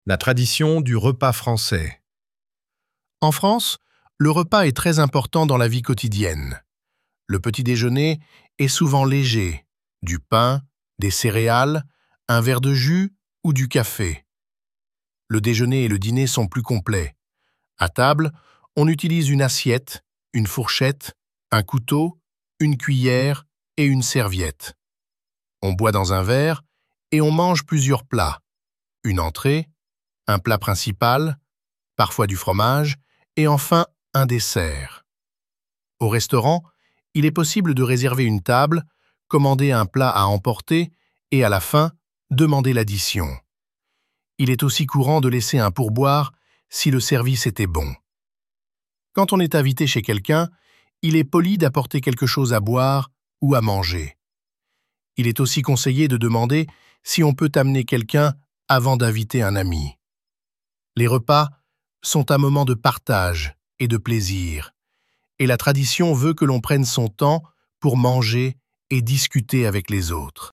La tradition du repas français. En France, le repas est très important dans la vie quotidienne. Le petit déjeuner est souvent léger, du pain, des céréales, un verre de jus ou du café. Le déjeuner et le dîner sont plus complets. À table, on utilise une assiette, une fourchette, un couteau, une cuillère et une serviette. On boit dans un verre et on mange plusieurs plats. Une entrée, un plat principal, parfois du fromage, et enfin un dessert. Au restaurant, il est possible de réserver une table, commander un plat à emporter et à la fin, demander l'addition. Il est aussi courant de laisser un pourboire si le service était bon. Quand on est invité chez quelqu'un, il est poli d'apporter quelque chose à boire ou à manger. Il est aussi conseillé de demander si on peut amener quelqu'un avant d'inviter un ami. Les repas sont un moment de partage et de plaisir, et la tradition veut que l'on prenne son temps pour manger et discuter avec les autres.